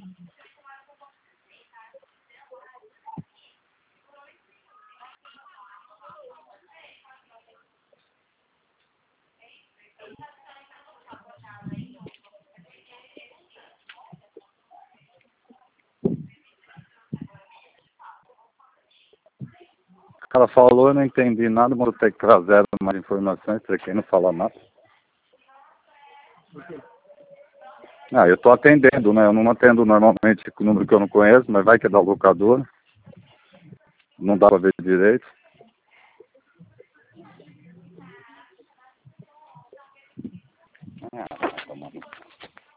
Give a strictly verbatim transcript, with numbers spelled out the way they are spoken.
O cara falou, eu não entendi nada, mas eu tenho que trazer mais informações para quem não fala nada. Ah, eu estou atendendo, né? Eu não atendo normalmente com o número que eu não conheço, mas vai que é da locadora. Não dá para ver direito. Ah, tá bom.